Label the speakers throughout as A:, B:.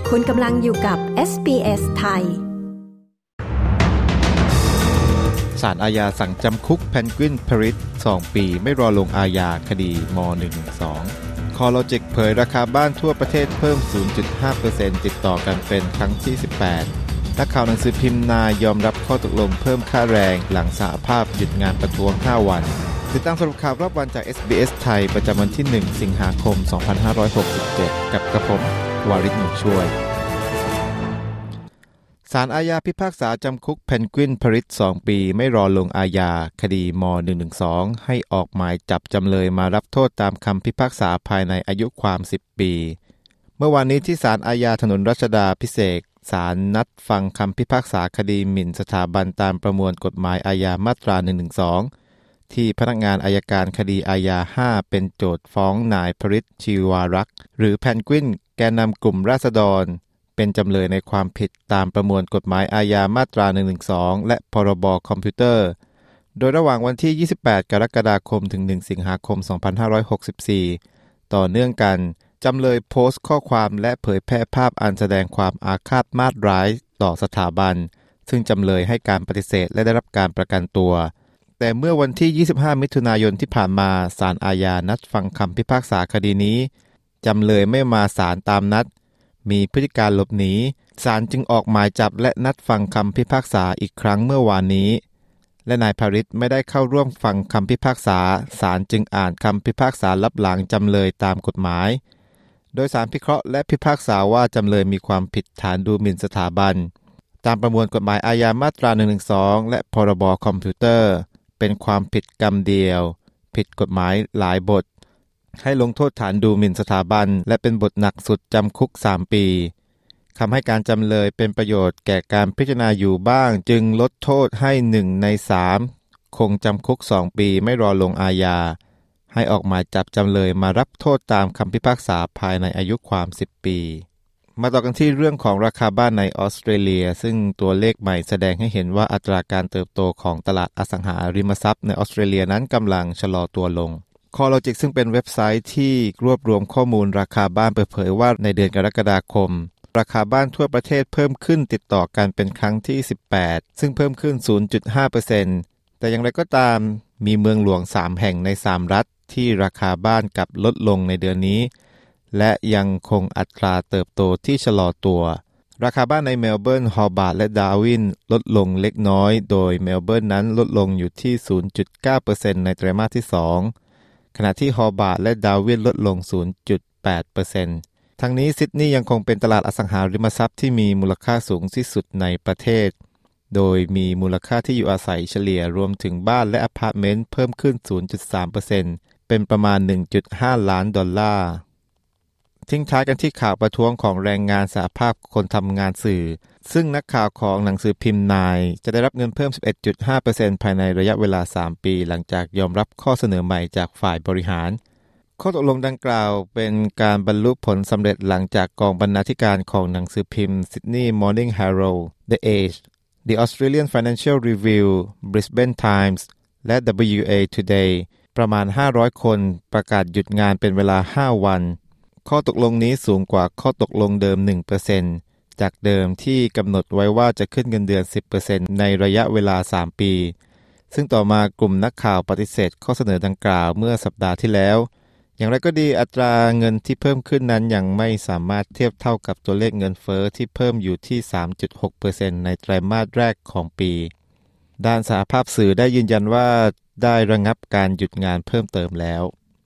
A: คุณกำลังอยู่กับ SBS ไทย
B: ศาลอาญาสั่งจำคุกเพนกวินพริต2 ปีไม่รอลงอาญาคดีม.112 CoreLogic เผยราคาบ้านทั่วประเทศเพิ่ม 0.5% ติดต่อกันเป็นครั้งที่ 18 นักข่าวหนังสือพิมพ์นายอมรับข้อตกลงเพิ่มค่าแรงหลังสหภาพหยุดงานประท้วง 5 วันติดตามสรุปข่าวรอบวันจาก SBS ไทยประจำวันที่ 1 สิงหาคม 2567 กับกระผมวาริศ หนุช่วยศาลอาญาพิพากษาจำคุกเพนกวินพริต2 ปีไม่รอลงอาญาคดีม.112 ให้ออกหมายจับจำเลยมารับโทษตามคำพิพากษาภายในอายุความ10 ปีเมื่อวานนี้ที่ศาลอาญาถนนรัชดาภิเษกศาลนัดฟังคำพิพากษาคดีหมิ่นสถาบันตามประมวลกฎหมายอาญามาตรา112ที่พนักงานอัยการคดีอาญา5เป็นโจทก์ฟ้องนายพริตชีวารักษ์หรือเพนกวินแกนนำกลุ่มราษฎรเป็นจำเลยในความผิดตามประมวลกฎหมายอาญามาตรา112และพรบคอมพิวเตอร์โดยระหว่างวันที่28 กรกฎาคมถึง1 สิงหาคม 2564ต่อเนื่องกันจำเลยโพสต์ข้อความและเผยแพร่ภาพอันแสดงความอาฆาตมาตร้ายต่อสถาบันซึ่งจำเลยให้การปฏิเสธและได้รับการประกันตัวแต่เมื่อวันที่25 มิถุนายนที่ผ่านมาศาลอาญานัดฟังคำพิพากษาคดีนี้จำเลยไม่มาศาลตามนัดมีพฤติการหลบหนีศาลจึงออกหมายจับและนัดฟังคำพิพากษาอีกครั้งเมื่อวานนี้และนายพริตไม่ได้เข้าร่วมฟังคำพิพากษาศาลจึงอ่านคำพิพากษาลับหลังจำเลยตามกฎหมายโดยศาลพิเคราะห์และพิพากษาว่าจำเลยมีความผิดฐานดูหมิ่นสถาบันตามประมวลกฎหมายอาญามาตรา112และพรบคอมพิวเตอร์เป็นความผิดกรรมเดียวผิดกฎหมายหลายบทให้ลงโทษฐานดูหมิ่นสถาบันและเป็นบทหนักสุดจำคุก3 ปีคำให้การจำเลยเป็นประโยชน์แก่การพิจารณาอยู่บ้างจึงลดโทษให้1 ใน 3คงจำคุก2 ปีไม่รอลงอาญาให้ออกหมายจับจำเลยมารับโทษตามคำพิพากษาภายในอายุความ10 ปีมาต่อกันที่เรื่องของราคาบ้านในออสเตรเลียซึ่งตัวเลขใหม่แสดงให้เห็นว่าอัตราการเติบโตของตลาดอสังหาริมทรัพย์ในออสเตรเลียนั้นกำลังชะลอตัวลงCoreLogic ซึ่งเป็นเว็บไซต์ที่รวบรวมข้อมูลราคาบ้านเปิดเผยว่าในเดือนกรกฎาคมราคาบ้านทั่วประเทศเพิ่มขึ้นติดต่อกันเป็นครั้งที่18ซึ่งเพิ่มขึ้น 0.5% แต่อย่างไรก็ตามมีเมืองหลวง3 แห่งใน3 รัฐที่ราคาบ้านกลับลดลงในเดือนนี้และยังคงอัตราเติบโตที่ชะลอตัวราคาบ้านในเมลเบิร์น ฮอบาร์ตและดาร์วินลดลงเล็กน้อยโดยเมลเบิร์นนั้นลดลงอยู่ที่ 0.9% ในไตรมาสที่2ขณะที่ฮอบาร์ตและดาร์วินลดลง 0.8% ทั้งนี้ซิดนีย์ยังคงเป็นตลาดอสังหาริมทรัพย์ที่มีมูลค่าสูงที่สุดในประเทศโดยมีมูลค่าที่อยู่อาศัยเฉลี่ยรวมถึงบ้านและอพาร์ตเมนต์เพิ่มขึ้น 0.3% เป็นประมาณ 1.5 ล้านดอลลาร์ทิ้งท้ายกันที่ข่าวประท้วงของแรงงานสหภาพคนทำงานสื่อซึ่งนักข่าวของหนังสือพิมพ์นายจะได้รับเงินเพิ่ม 11.5% ภายในระยะเวลา3 ปีหลังจากยอมรับข้อเสนอใหม่จากฝ่ายบริหารข้อตกลงดังกล่าวเป็นการบรรลุผลสำเร็จหลังจากกองบรรณาธิการของหนังสือพิมพ์ Sydney Morning Herald, The Age, The Australian Financial Review, Brisbane Times และ WA Today ประมาณ500 คนประกาศหยุดงานเป็นเวลา5 วันข้อตกลงนี้สูงกว่าข้อตกลงเดิม 1% จากเดิมที่กำหนดไว้ว่าจะขึ้นเงินเดือน 10% ในระยะเวลา3 ปีซึ่งต่อมากลุ่มนักข่าวปฏิเสธข้อเสนอดังกล่าวเมื่อสัปดาห์ที่แล้วอย่างไรก็ดีอัตราเงินที่เพิ่มขึ้นนั้นยังไม่สามารถเทียบเท่ากับตัวเลขเงินเฟ้อที่เพิ่มอยู่ที่ 3.6% ในไตรมาสแรกของปีด้านสหภาพสื่อได้ยืนยันว่าได้ระงับการหยุดงานเพิ่มเติมแล้ว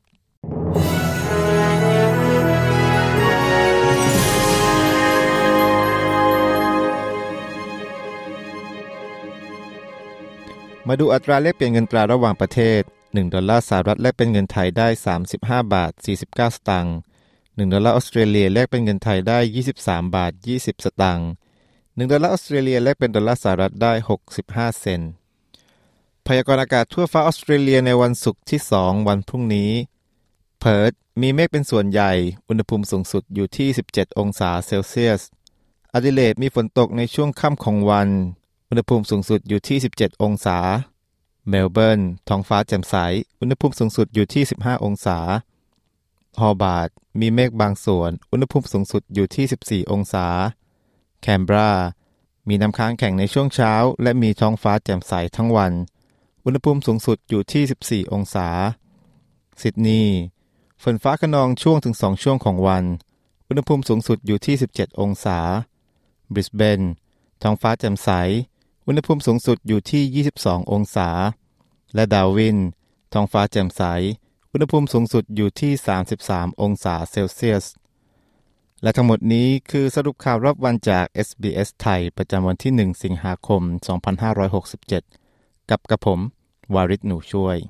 B: มาดูอัตราแลกเปลี่ยนเงินตราระหว่างประเทศ1 ดอลลาร์สหรัฐแลกเป็นเงินไทยได้ 35 บาท 49 สตางค์1 ดอลลาร์ออสเตรเลียแลกเป็นเงินไทยได้ 23 บาท 20 สตางค์1 ดอลลาร์ออสเตรเลียแลกเป็นดอลลาร์สหรัฐได้65 เซนต์พยากรณ์อากาศทั่วฟ้าออสเตรเลียในวันศุกร์ที่2วันพรุ่งนี้เพิร์ธมีเมฆเป็นส่วนใหญ่อุณหภูมิสูงสุดอยู่ที่17 องศาเซลเซียสอดิเลดมีฝนตกในช่วงค่ำของวันอุณหภูมิสูงสุดอยู่ที่17 องศาเมลเบิร์นท้องฟ้าแจ่มใสอุณหภูมิสูงสุดอยู่ที่15 องศาฮอบาร์ตมีเมฆบางส่วนอุณหภูมิสูงสุดอยู่ที่14องศาแคนเบรามีน้ำค้างแข็งในช่วงเช้าและมีท้องฟ้าแจ่มใสทั้งวันอุณหภูมิสูงสุดอยู่ที่14องศาซิดนีย์ฝนฟ้าคะนองช่วงถึง2ช่วงของวันอุณหภูมิสูงสุดอยู่ที่17องศาบริสเบนท้องฟ้าแจ่มใสอุณหภูมิสูงสุดอยู่ที่22องศาและดาร์วินท้องฟ้าแจ่มใสอุณหภูมิสูงสุดอยู่ที่33องศาเซลเซียสและทั้งหมดนี้คือสรุปข่าวรอบวันจาก SBS ไทยประจำวันที่1สิงหาคม2567กับกระผมวาริศหนูช่วย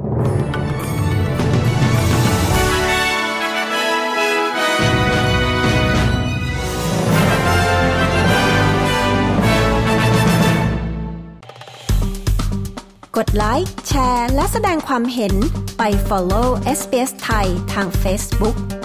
A: กดไลค์แชร์และแสดงความเห็นไป follow SBS ไทยทาง Facebook